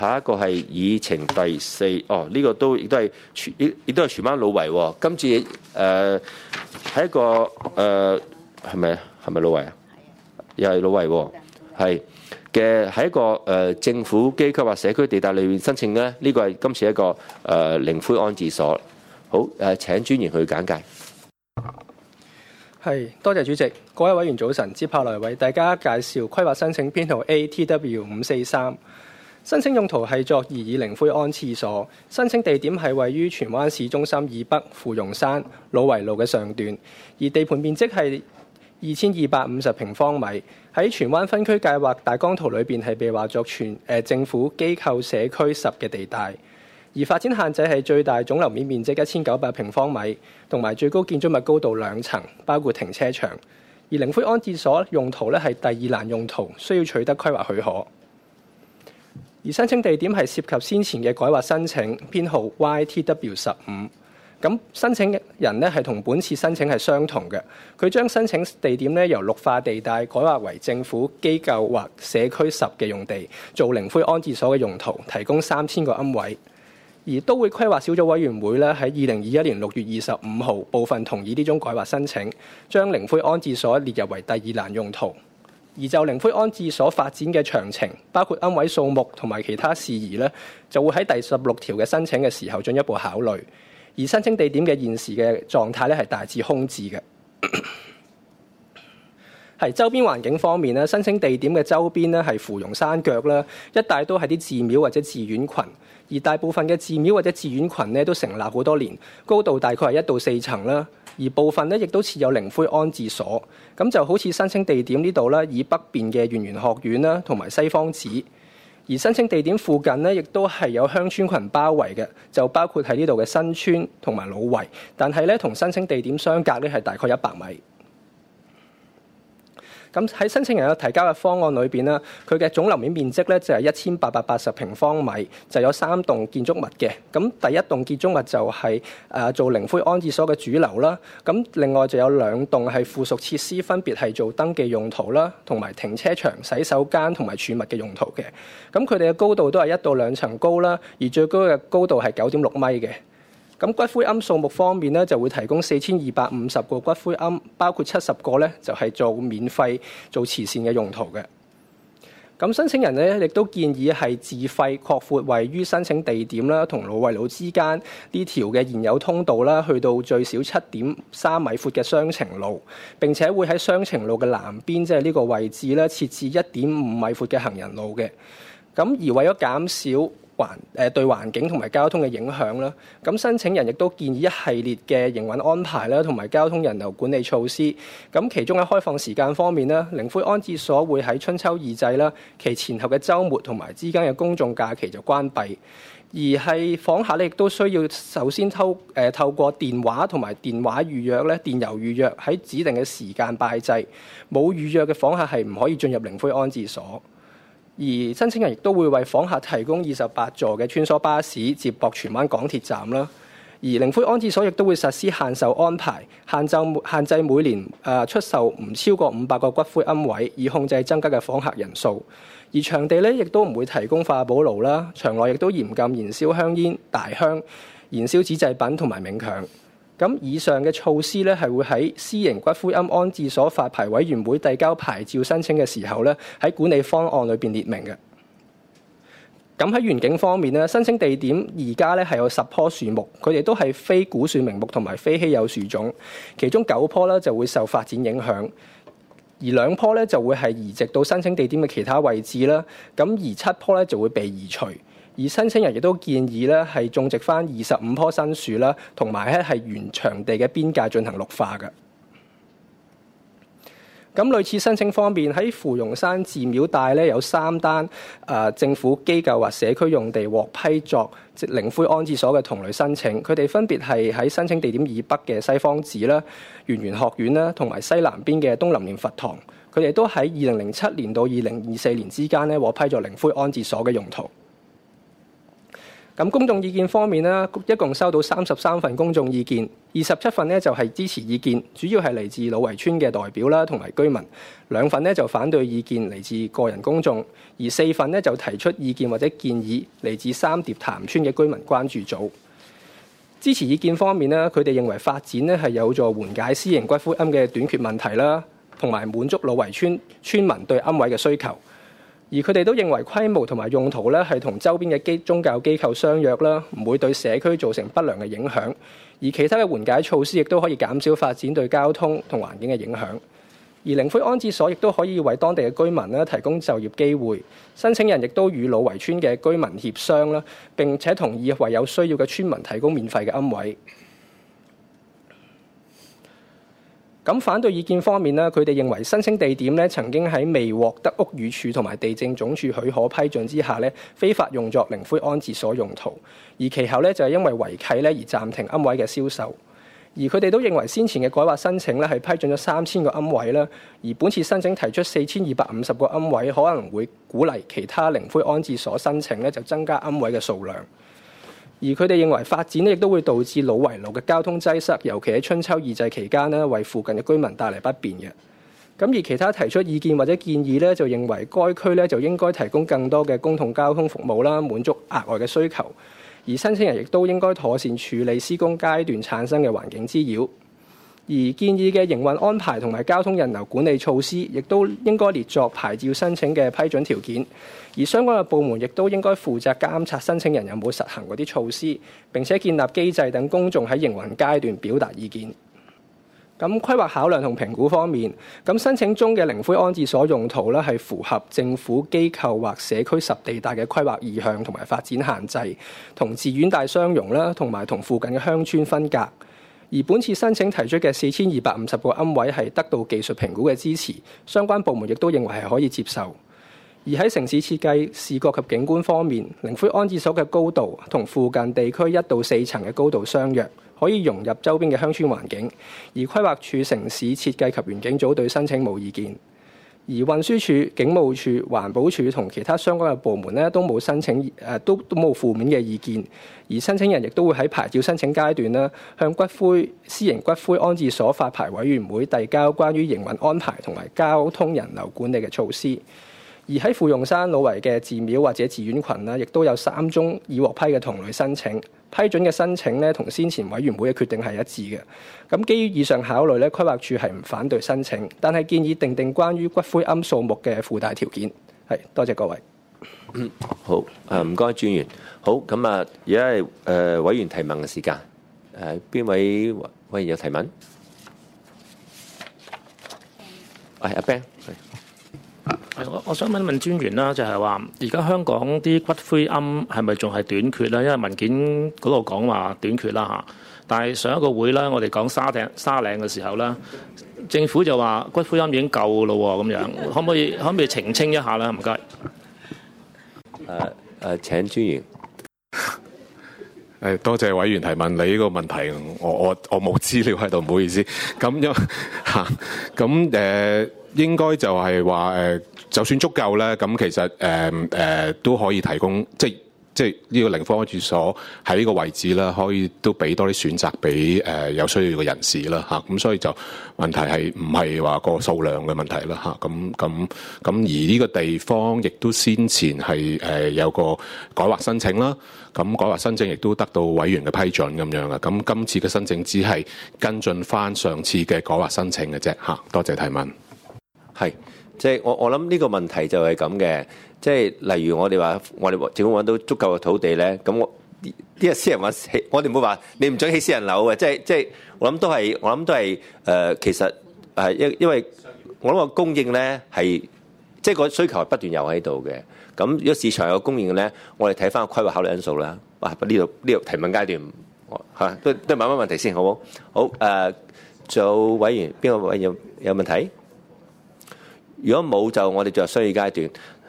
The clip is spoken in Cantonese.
下一個係議程第4，呢個亦都係荃灣老圍喎。今次係一個係咪老圍啊？又係老圍喎，係嘅，喺一個政府機構或社區地帶裏面申請咧，呢個係今次一個靈灰安置所。好，請專員去簡介。 係，多謝主席。各位委員早晨，接下來為大家介紹規劃申請編號 ATW543。申請用途係作擬議靈灰安置所，申請地點係位於荃灣市中心以北芙蓉山老圍路嘅上段，而地盤面積係2250平方米，喺荃灣分區計劃大綱圖裏邊係被劃作政府機構社區10嘅地帶，而發展限制係最大總樓面面積1900平方米，同埋最高建築物高度2層，包括停車場。而靈灰安置所用途咧係第2欄用途，需要取得規劃許可。而申請地點係涉及先前嘅改劃申請編號 YTW15。咁申請人呢係同本次申請係相同嘅，佢將申請地點呢由綠化地帶改劃為政府機構或社區10嘅用地，做靈灰安置所嘅用途，提供3000個龕位。而都會規劃小組委員會呢喺2021年6月25號部分同意呢種改劃申請，將靈灰安置所列入為第2欄用途。而就靈灰安置所發展嘅詳情，包括龕位數目同埋其他事宜呢，就會喺第16條嘅申請嘅時候進一步考慮。而申請地點嘅現時嘅狀態咧係大致空置嘅。係周邊環境方面咧，申請地點嘅周邊咧係芙蓉山腳啦，一帶都係啲寺廟或者寺院群，而大部分嘅寺廟或者寺院群咧都成立好多年，高度大概係1到4層啦。而部分咧亦都設有靈灰安置所，咁就好似申請地點呢度啦，以北邊嘅圓玄學院啦，同埋西方寺。而申請地點附近呢，亦都係有鄉村群包圍嘅，就包括喺呢度嘅新村同埋老圍，但係咧同申請地點相隔咧係大概100米。咁喺申請人有提交嘅方案裏邊呢，佢嘅總樓面面積咧就係1880平方米，就有3棟建築物嘅。咁第一棟建築物就係做靈灰安置所嘅主樓啦。咁另外就有2棟係附屬設施，分別係做登記用途啦，同埋停車場、洗手間同埋儲物嘅用途嘅。咁佢哋嘅高度都係1到2層高啦，而最高嘅高度係9.6米嘅。咁骨灰龕數目方面呢，就會提供4250個骨灰龕，包括70個呢就係做免費做慈善嘅用途嘅。咁申請人呢亦都建議係自費擴闊位於申請地點啦同老圍路之間呢條嘅現有通道啦，去到最少7.3米闊嘅雙程路，並且會喺雙程路嘅南邊，即係呢個位置咧設置1.5米闊嘅行人路嘅。咁而為咗減少對環境同埋交通嘅影響啦，咁申請人亦都建議一系列嘅營運安排啦，同埋交通人流管理措施。咁其中喺開放時間方面咧，靈灰安置所會喺春秋二祭啦，其前後嘅週末同埋之間嘅公眾假期就關閉。而係訪客咧，亦都需要首先透過電話同埋電話預約咧，電郵預約喺指定嘅時間拜祭。冇預約嘅訪客係唔可以進入靈灰安置所。而申請人亦都會為訪客提供28座嘅穿梭巴士接駁荃灣港鐵站啦。而靈灰安置所亦都會實施限售安排，限制每年出售唔超過500個骨灰龕位，以控制增加嘅訪客人數。而場地咧亦都唔會提供化寶爐啦，場內亦都嚴禁燃燒香煙、大香、燃燒紙製品同埋冥鏹。咁以上嘅措施咧，係會喺私營骨灰龕安置所發牌委員會遞交牌照申請嘅時候咧，喺管理方案裏邊列明嘅。咁喺園景方面咧，申請地點而家咧係有10棵樹木，佢哋都係非古樹名木同埋非稀有樹種，其中9棵咧就會受發展影響，而2棵咧就會係移植到申請地點嘅其他位置啦。咁而7棵咧就會被移除。而申請人亦都建議咧係種植翻25棵新樹啦，同埋咧係原場地嘅邊界進行綠化嘅。咁類似申請方面，喺芙蓉山寺廟帶咧有3單政府機構或社區用地獲批作靈灰安置所嘅同類申請，佢哋分別係喺申請地點以北嘅西方寺啦、圓玄學院啦，同埋西南邊嘅東林蓮佛堂，佢哋都喺2007年到2024年之間咧獲批作靈灰安置所嘅用途。 咁公眾意見方面呢，一共收到33份公眾意見，27份呢就係支持意見，主要係嚟自老圍村嘅代表啦同埋居民，2份呢就反對意見嚟自個人公眾，而4份呢就提出意見或者建議嚟自三疊潭村嘅居民關注組。支持意見方面呢，佢哋認為發展呢係有助緩解私營骨灰龕嘅短缺問題啦，同埋滿足老圍村村民對龕位嘅需求。而佢哋都認為規模同埋用途咧係同周邊嘅宗教機構相約啦，唔會對社區造成不良嘅影響。而其他嘅緩解措施亦都可以減少發展對交通同環境嘅影響。而靈灰安置所亦都可以為當地嘅居民咧提供就業機會。申請人亦都與老圍村嘅居民協商啦，並且同意為有需要嘅村民提供免費嘅龕位。咁反對意見方面呢，佢哋認為申請地點曾經喺未獲得屋宇署同埋地政總署許可批准之下非法用作靈灰安置所用途，而其後就係因為違契而暫停龕位嘅銷售。而佢哋都認為先前嘅改劃申請係批准咗3000個龕位啦，而本次申請提出4250個龕位，可能會鼓勵其他靈灰安置所申請就增加龕位嘅數量。而佢哋認為發展亦都會導致老圍路嘅交通擠塞，尤其喺春秋二祭期間為附近嘅居民帶嚟不便嘅。咁而其他提出意見或者建議就認為該區就應該提供更多嘅公共交通服務啦，滿足額外嘅需求。而申請人亦都應該妥善處理施工階段產生嘅環境滋擾。而建議嘅營運安排同埋交通人流管理措施，亦都應該列作牌照申請嘅批准條件。而相關嘅部門亦都應該負責監察申請人有冇實行嗰啲措施，並且建立機制等公眾喺營運階段表達意見。咁規劃考量同評估方面，咁申請中嘅靈灰安置所用途係符合政府機構或社區10地帶嘅規劃意向同埋發展限制，同寺院帶相容啦，同埋同附近嘅鄉村分隔。而本次申請提出嘅4250個龕位係得到技術評估嘅支持，相關部門亦都認為係可以接受。而喺城市設計、視覺及景觀方面，靈灰安置所嘅高度同附近地區1到4層嘅高度相若，可以融入周邊嘅鄉村環境。而規劃署城市設計及園境組對申請冇意見。而運輸署、警務處、環保署同其他相關嘅部門都冇申請，都冇負面嘅意見。而申請人亦都會喺牌照申請階段向私營骨灰安置所發牌委員會遞交關於營運安排同埋交通人流管理嘅措施。而喺芙蓉山老圍嘅寺廟或者寺院群亦都有3宗已獲批嘅同類申請，批准嘅申請同先前委員會嘅決定係一致嘅。咁基於以上考慮規劃署係唔反對申請，但係建議訂定關於骨灰龕數目嘅附帶條件。係，多謝各位。 好，唔該專員。好，咁啊，而家係委員提問嘅時間。邊位委員有提問？阿 Ben。 我想問專員啦，就係話而家香港啲骨灰龕係咪仲係短缺咧？因為文件嗰度講話短缺啦嚇，但係上一個會啦，我哋講沙嶺嘅時候啦，政府就話骨灰龕已經夠咯喎，咁樣可唔可以澄清一下咧？唔該。 請專員。 多謝委員提問，你呢個問題我冇資料喺度，唔好意思。應該就係話就算足夠咧，咁其實都可以提供，即係呢個靈灰安置所喺呢個位置啦，可以都俾多啲選擇俾有需要嘅人士啦嚇。咁所以就問題係唔係話個數量嘅問題啦嚇。咁而呢個地方亦都先前係有個改劃申請啦。咁改劃申請亦都得到委員嘅批准咁樣嘅。咁今次嘅申請只係跟進翻上次嘅改劃申請嘅啫嚇。多謝提問。 係，即係我諗呢個問題就係咁嘅，即係例如我哋話政府揾到足夠嘅土地咧，咁啲人私人話起，我哋唔會話你唔准起私人樓嘅，即係我諗都係其實因為我諗個供應咧係即係個需求係不斷有喺度嘅，咁如果市場有供應咧，我哋睇翻個規劃考慮因素啦。呢度提問階段嚇都問問題先好唔好？好做委員邊個委員有問題？如果冇就我哋進入商議階段。